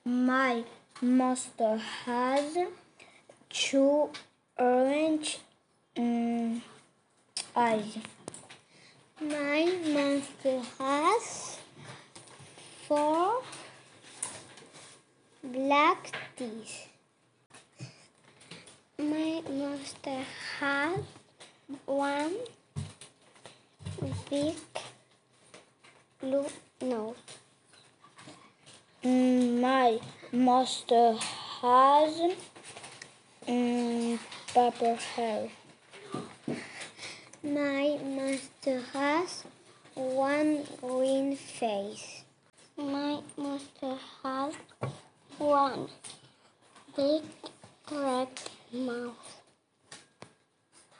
My monster has two orange eyes. My monster has four black teeth. My monster has one big blue nose. My monster has purple hair. My monster has one green face. My monster has one big red mouth.